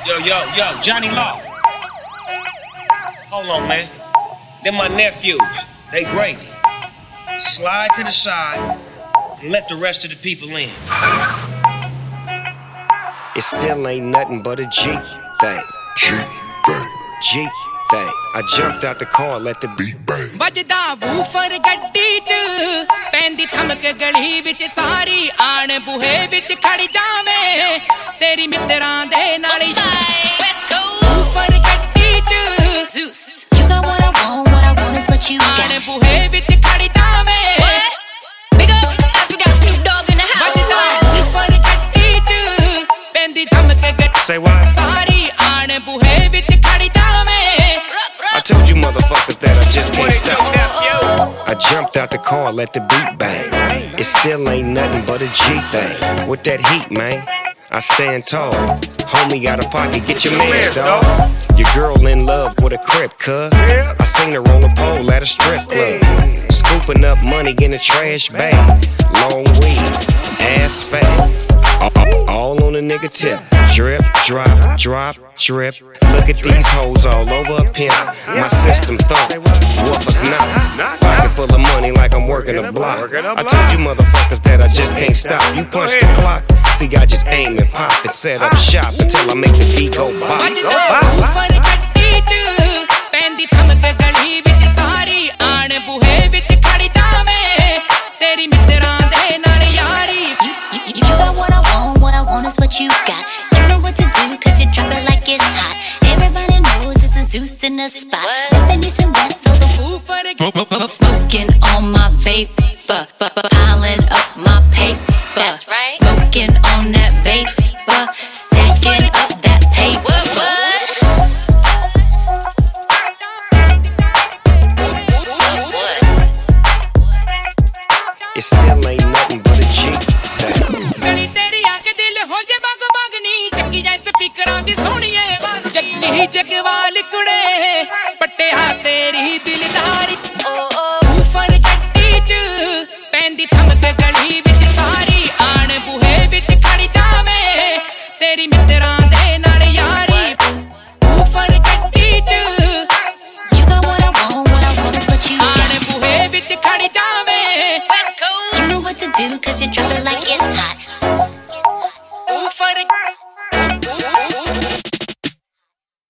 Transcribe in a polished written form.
Yo, Johnny Law. Hold on, man. They're my nephews. They gravy. Slide to the side and let the rest of the people in. It still ain't nothing but a G thing. G thing. I jumped out the car, let the beat bang. ਵੱਜਦਾ woofer ਗੱਡੀ 'ਚ ਪੈਂਦੀ ਥਮਕ ਗਲੀ ਵਿੱਚ ਸਾਰੀ ਆਣ ਬੂਹੇ ਵਿੱਚ ਖੜ ਜਾਵੇਂ ਤੇਰੀ ਮਿੱਤਰਾਂ ਦੇ ਨਾਲ ਵੂਫਰ ਗੱਡੀ 'ਚ Zeus, you got what I want is what you got. ਆਣ ਬੂਹੇ ਵਿੱਚ ਖੜ ਜਾਵੇਂ Big up, we got Snoop Dogg in the house. ਵੱਜਦਾ ਵੂਫਰ ਗੱਡੀ 'ਚ ਪੈਂਦੀ ਥਮਕ ਗੱਡੀ Say what? ਸਾਰੀ ਆਣ ਬੂਹੇ ਵਿੱਚ ਖੜ ਜਾਵੇਂ I told you motherfuckers that I just can't stop. I jumped out the car, let the beat bang. It still ain't nothing but a G thing. With that heat, man, I stand tall. Homie got a pocket, get your man, dawg. Your girl in love with a crib, cuz. I seen her on a pole at a strip club. Scooping up money in a trash bag. Long weed, ass fat. All on a nigga tip. Drip, drop, drip. Look at these hoes all over a pimp. My system thought, what was not? Pocket full of money like I'm working a block. I told you motherfuckers that I just can't stop. You punch the clock, see I just aim and pop and set up shop until I make the beat go bop. Woofer ਗੱਡੀ 'ਚ ਪੈਂਦੀ ਥਮਕ ਗਲੀ ਵਿੱਚ ਸਾਰੀ ਆਣ ਬੂਹੇ ਵਿੱਚ ਖੜ ਜਾਵੇਂ ਤੇਰੀ ਮਿੱਤਰਾਂ ਦੇ ਨਾਲ ਯਾਰੀ You got what I want is what you got. You know what to do, cause you drop it like it's hot. Everybody knows it's a Zeus in the spot. Living east and west, so the woofer smoking on my vape, piling up my paper. That's right. Smoking on that vapor, stacking up that paper. It still ain't nothing but a G thing. ਗਲੀ ਤੇਰੀ ਆ ਕੇ ਦਿਲ ਹੋ ਜੇ ਬਗ ਬਗ ਨੀ ਚੱਕੀ ਜਾਏ ਸਪੀਕਰਾਂ ਦੀ ਸੋਹਣੀਏ ਜੱਗੀ ਜਗਵਾਲ ਕੁੜੇ ਪੱਟਿਆ ਤੇਰੀ ਦਿਲਦਾਰੀ ਵੂਫਰ ਗੱਡੀ 'ਚ ਪੈਂਦੀ ਥਮਕ ਗਲੀ ਵਿੱਚ ਸਾਰੀ ਆਣ ਬੂਹੇ ਵਿੱਚ ਖੜ ਜਾਵੇਂ ਤੇਰੀ ਮਿੱਤਰਾਂ ਦੇ ਨਾਲ ਯਾਰੀ ਵੂਫਰ ਗੱਡੀ 'ਚ You got what I want is what you ਆਣ got. ਬੂਹੇ ਵਿੱਚ ਖੜ ਜਾਵੇਂ You know what to do, cause you drop it like it's hot.